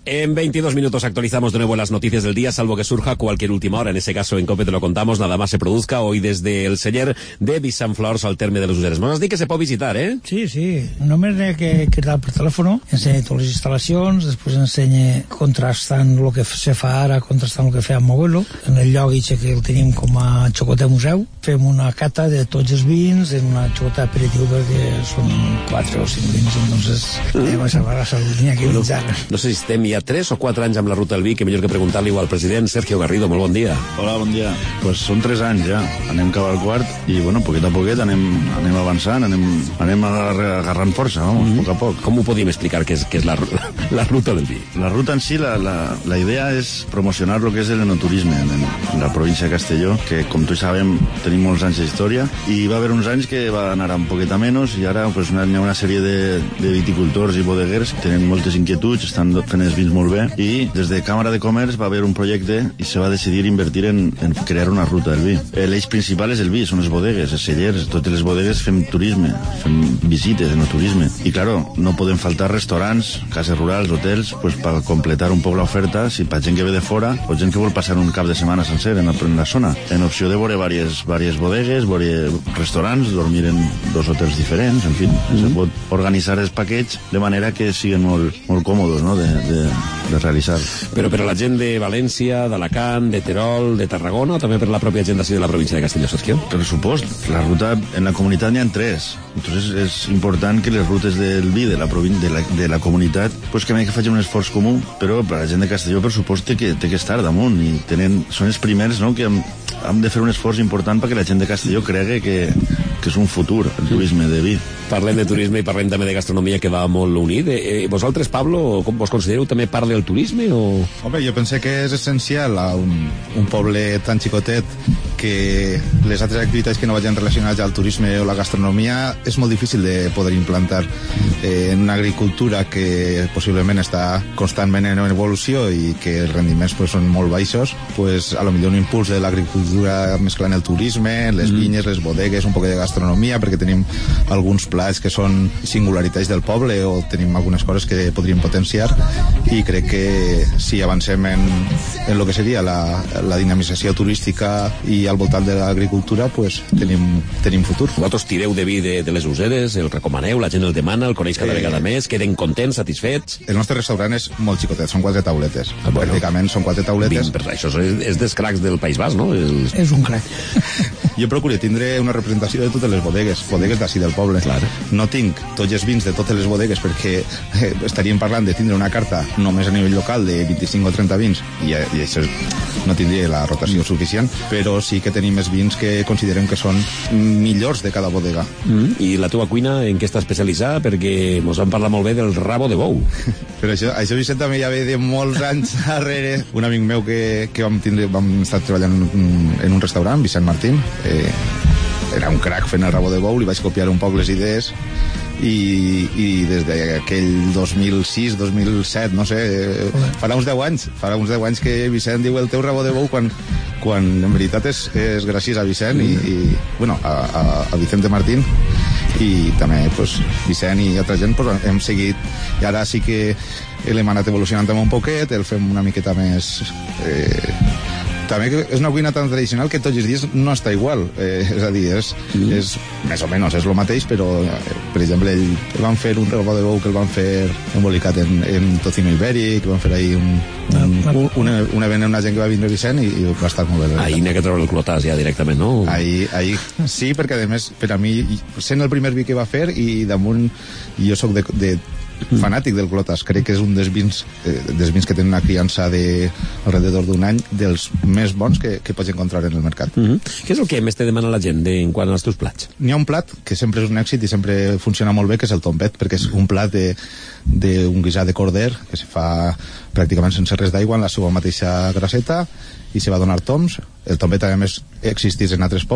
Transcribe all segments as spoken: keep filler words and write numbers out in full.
En veintidós minutos actualizamos de nuevo las noticias del día, salvo que surja cualquier última hora. En ese caso, en COPE te lo contamos, nada más se produzca hoy desde el celler de Vicent Flors al terme de los Useres. M'has dit que se pot visitar, eh? Sí, sí. Només n'hi ha que cridar per telèfon, ensenya totes les instal·lacions, després ensenya contrastant el que se fa ara, contrastant el que feia amb abuelo. En el lloc que el tenim com a xocotet museu. Fem una cata de tots els vins, en una xocota aperitiu perquè són quatre o cinc vins, entonces mm. eh, va salvar la salut, n'hi ha que vins ara. No sé si estem ja tres o quatre anys amb la ruta del vi, que millor que preguntar-li al president Sergio Garrido. Molt bon dia. Hola, bon dia. Pues són tres anys ja, anem cap al quart i bueno, poquet a poquet anem, anem avançant, anem, anem agarrant força, vamos, mm-hmm. poc a poc. Com ho podíem explicar que és, que és la, la ruta del vi? La ruta en si, la, la, la idea és promocionar lo que és el enoturisme en, en la província de Castelló, que com tots sabem tenim molts anys d'història i va haver uns anys que va anar un poquet a menys i ara pues, hi ha una sèrie de, de viticultors i bodeguers que tenen moltes inquietuds, estan fent els vins molt bé i des de Càmera de Comerç va haver un projecte i se va decidir invertir en, en crear una ruta del vi. L'eix principal és el vi, són les bodegues, els cellers, totes les bodegues fem turisme, fem visites, enoturisme. I, claro, no poden faltar restaurants, cases rurals, hotels, pues, per completar un poc l'oferta, si per gent que ve de fora o gent que vol passar un cap de setmana sencer en la, en la zona. En opció de veure diverses, diverses bodegues, veure restaurants, dormir en dos hotels diferents, en fi, mm-hmm. se pot organitzar els paquets de manera que siguin molt, molt còmodes, no?, de, de, de realitzar. Però per a la gent de València, d'Alacant, de Terol, de Tarragona, o també per la pròpia gent d'ací de la província de Castelló, Sergio? Per supost, la ruta en la comunitat n'hi ha tres. Entonces és important que les rutes del vi de la, de la, de la comunitat pues que, que facin un esforç comú, però per a la gent de Castelló, per supost, té que, té que estar damunt i tenen, són els primers, no?, que hem, hem de fer un esforç important perquè la gent de Castelló cregui que, que és un futur el turisme de vi. Parlem de turisme i parlem també de gastronomia, que va molt unit. Eh, vosaltres, Pablo, com vos considereu també part del turisme? O... Home, jo penso que és essencial a un, un poble tan xicotet que les altres activitats que no vagin relacionades al turisme o la gastronomia és molt difícil de poder implantar eh, en una agricultura que possiblement està constantment en evolució i que els rendiments pues, són molt baixos, pues, a lo millor un impuls de l'agricultura mesclant el turisme, les mm. vinyes, les bodegues, un poc de gastronomia, perquè tenim alguns plats que són singularitats del poble o tenim algunes coses que podríem potenciar i crec que si avancem en, en lo que seria la, la dinamització turística i al voltant de l'agricultura, pues, tenim, tenim futur. Vosaltres tireu de vi de, de les Useres, el recomaneu, la gent el demana, el coneix cada eh, vegada més, queden contents, satisfets? El nostre restaurant és molt xicotet, són quatre tauletes. Ah, bueno. Pràcticament són quatre tauletes. Vint, això és, és dels cracs del País Basc, no? El... És un crac. Jo procuro tindre una representació de totes les bodegues, bodegues d'ací del poble. Clar. No tinc tots els vins de totes les bodegues perquè eh, estaríem parlant de tindre una carta només a nivell local de vint-i-cinc o trenta vins i, i això no tindria la rotació suficient, però sí que tenim els vins que considerem que són millors de cada bodega. Mm. I la teva cuina en què està especialitzada? Perquè mos van parlar molt bé del rabo de bou. Però això, això Vicent, també ja ve de molts anys darrere. Un amic meu que, que vam, tindre, vam estar treballant en un restaurant, Vicent Martín, eh, era un crac fent el rabo de bou, li vaig copiar un poc les idees i, i des d'aquell dos mil sis dos mil set, no sé, farà uns deu anys farà uns deu anys que Vicent diu el teu rabo de bou quan, quan en veritat és, és gràcies a Vicent i, i bueno, a, a, a Vicente Martín i també pues, Vicent i altra gent pues, hem seguit i ara sí que l'hem anat evolucionant també un poquet, el fem una miqueta més eh, també és una cuina tan tradicional que tots els dies no està igual, eh, és a dir, és, mm. és més o menys, és el mateix, però eh, per exemple, ell, el van fer un rabo de bou que el van fer embolicat en, en tocino ibèric, van fer ahir un, un, un, un, un event amb una gent que va vindre Vicent i, i va estar molt bé. Ahir n'hi ha que treure el clotàs ja directament, no? Ahir, ahir sí, perquè a més, per a mi, sent el primer vi que va fer i damunt, jo sóc de, de fanàtic del clotas, crec que és un dels vins eh, dels vins que tenen una criança de alrededor d'un any, dels més bons que, que pots encontrar en el mercat. Mm-hmm. Què és el que més te demana la gent de, en quant als teus plats? N'hi ha un plat que sempre és un èxit i sempre funciona molt bé, que és el tombet, perquè és un plat d'un guisat de corder que se fa pràcticament sense res d'aigua en la seva mateixa grasseta i se va donar toms. El tombet a més existís en altres pobles,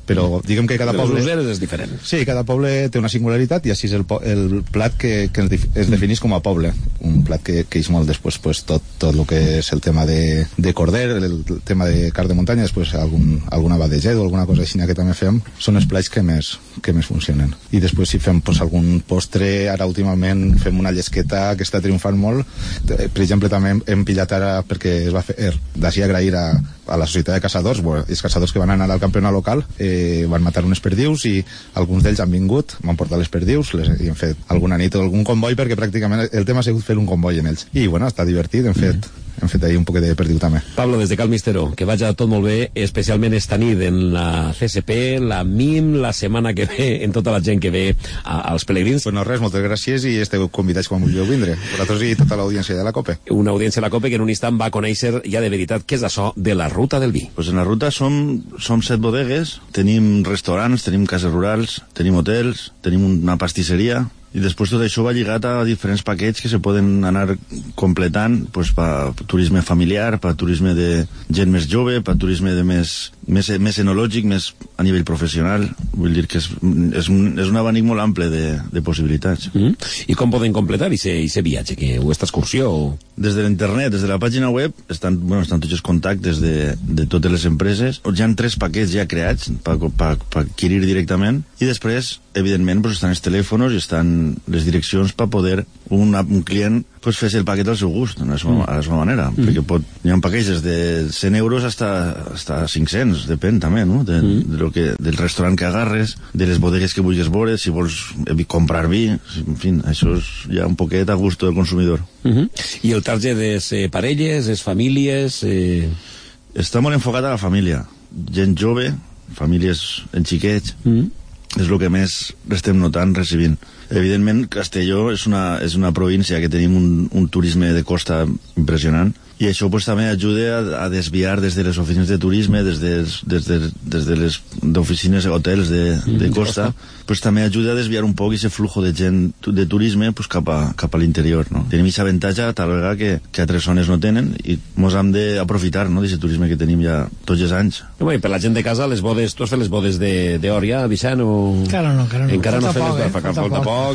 però diguem que cada Però poble... les useres és diferent. Sí, cada poble té una singularitat i així és el, el plat que, que es defineix com a poble. Un plat que, que és molt després pues, tot, tot el que és el tema de, de corder, el, el tema de carn de muntanya, després algun, alguna badeged o alguna cosa així que també fem, són els plats que més, que més funcionen. I després si fem pues, algun postre, ara últimament fem una llesqueta que està triomfant molt. Per exemple, també hem, hem pillat ara, perquè es va fer, d'ací agrair a, a la societat de caçadors, bueno, els caçadors que van anar al campionat local, eh, van matar unes perdius i alguns d'ells han vingut, m'han portat les perdius les, i hem fet alguna nit o algun comboi, perquè pràcticament el tema ha sigut fer un comboi en ells. I bueno, està divertit, hem fet, mm. hem fet ahir un poquet de perdiu també. Pablo, des de Cal Mistero, que vagi tot molt bé, especialment esta nit en la C S P, la M I M, la setmana que ve, en tota la gent que ve a, als pelegrins. Bueno, res, moltes gràcies i esteu convidats quan vulgueu vindre. Vosaltres i tota l'audiència de la COPE. Una audiència de la COPE que en un instant va a conèixer ja de veritat què és això de la ruta del vi. Pues en la ruta som, som set bodegues, tenim restaurants, tenim cases rurals, tenim hotels, tenim una pastisseria, i després tot això va lligat a diferents paquets que se poden anar completant pues, per turisme familiar, per turisme de gent més jove, per turisme de més, més, més enològic, més a nivell professional. Vull dir que és, és, un, és un abanic molt ample de, de possibilitats. Mm. I com poden completar aquest viatge, que, o aquesta excursió? O... Des de l'internet, des de la pàgina web, estan, bueno, estan tots els contactes de, de totes les empreses. Hi ha tres paquets ja creats per, per, per adquirir directament, i després, evidentment, pues, estan els telèfons i estan les direccions per poder un, un client pues, fer el paquet al seu gust, a la seva, a la seva manera, mm. perquè pot, hi ha paquets des de cent euros hasta, hasta cinc-cents, depèn també, no? De, mm. de lo que, del restaurant que agarres, de les bodegues que vulguis veure, si vols comprar vi, en fi, això és ja un poquet a gust del consumidor. Mm -hmm. I el target és eh, parelles, és famílies... Eh... Està molt enfocat a la família, gent jove, famílies en xiquets, mm. és el que més estem notant, recibint. Evidentment, Castelló és una, és una província que tenim un, un turisme de costa impressionant, i això pues, també ajuda a, a desviar des de les oficines de turisme, des de, des de, des de les oficines i hotels de, de costa, pues, també ajuda a desviar un poc aquest flujo de gent de turisme pues, cap a, cap a l'interior. No? Tenim aquest avantatge, tal vegada, que, que altres zones no tenen, i ens hem d'aprofitar no, d'aquest turisme que tenim ja tots els anys. I per la gent de casa, les bodes, tu has fet les bodes d'Òria, Vicent? O... Encara no, encara no. Encara no falta fem, poc, eh? falta, falta poc.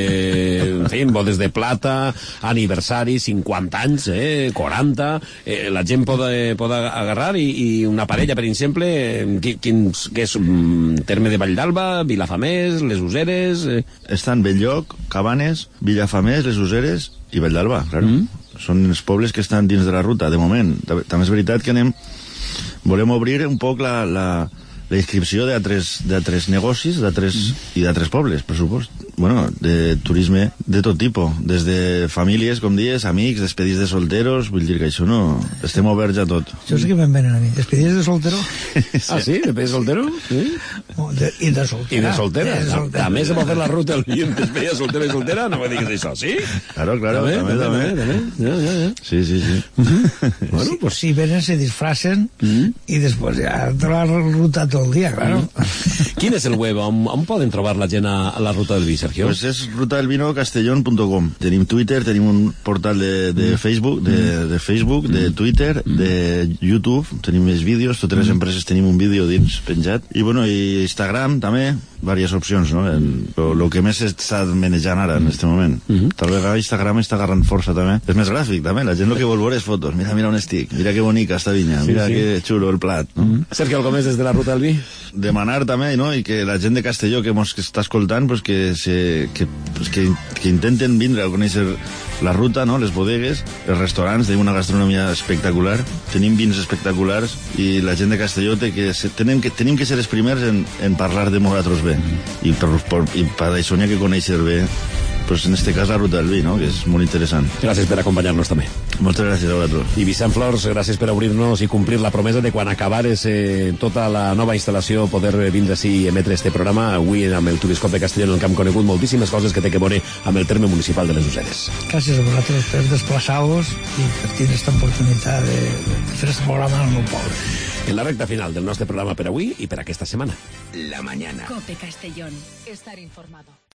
Eh, en fi, bodes de plata, aniversari, cinquanta anys, eh, quaranta, eh, la gent pot, eh, pot agarrar i, i una parella, per exemple, quin, quin, que és um, terme de Valldalba, Vilafamés, les Useres... Eh. Estan Belllloc, Cabanes, Vilafamés, les Useres i Valldalba, claro. Mm. Són els pobles que estan dins de la ruta, de moment. També és veritat que anem... Volem obrir un poc la... la la inscripció d'altres negocis d'altres mm. i d'altres pobles, per supost. Bueno, de turisme de tot tipus, des de famílies, com dies, amics, despedits de solteros, vull dir que això no... Estem oberts a tot. Això sí que me'n venen a mi. Despedits de soltero? Sí. Ah, sí? Despedits de soltero? Sí. De, I de soltera. I de soltera. De soltera. A més, se pot fer la ruta el dia en despedida de soltera i soltera, no me digues això, sí? Claro, claro, també, també, també. també. Ja, ja, ja. Sí, sí, sí. Mm-hmm. Bueno, sí, pues si venen, se disfracen mm-hmm. i després ja te la ruta tot el dia, claro. Mm-hmm. Quin és el web? On, on poden trobar la gent a, a la ruta del vi, Sergio? Pues és ruta del vino castellón punto com. Tenim Twitter, tenim un portal de, de mm. Facebook, de, de Facebook, mm. de Twitter, mm. de YouTube, tenim més vídeos, totes les empreses tenim un vídeo dins penjat, i bueno, i Instagram també, diverses opcions, no? El que més s'està manejant ara en aquest moment. Mm-hmm. Tal vegada Instagram està agarrant força també. És més gràfic també, la gent el que vol veure és fotos. Mira, mira on estic, mira que bonica esta vinya, sí, mira sí. que xulo el plat. No? Mm-hmm. Sergio, algo més des de la ruta del vi? Demanar també, no? I que la gent de Castelló que ens està escoltant, pues que, se, que, pues que, que intenten vindre a conèixer la ruta, no? Les bodegues, els restaurants, tenim una gastronomia espectacular, tenim vins espectaculars, i la gent de Castelló té que, tenim que, tenim que ser els primers en, en parlar de nosaltres bé. I per, per, i per això n'hi ha que conèixer bé, pues en este cas la ruta del vi, no? Que és molt interessant. Gràcies per acompanyar-nos també. Moltes gràcies a vosaltres. I Vicent Flors, gràcies per obrir-nos i complir la promesa de quan acabares eh, tota la nova instal·lació poder vindre així i emetre este programa. Avui amb el Turiscop de Castelló en el que hem conegut moltíssimes coses que té que veure amb el terme municipal de les Useres. Gràcies a vosaltres per desplaçar-vos i per tenir aquesta oportunitat de, de fer este programa al meu poble. En la recta final del nostre programa per avui i per aquesta setmana. La mañana. Cope Castellón. Estar informado.